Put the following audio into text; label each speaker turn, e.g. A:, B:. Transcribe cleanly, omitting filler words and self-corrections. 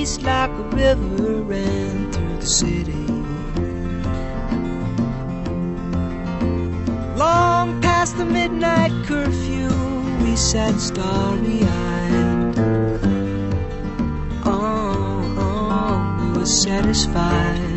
A: peace like a river ran through the city. Long past the midnight curfew, we sat starry-eyed. Oh, we were satisfied.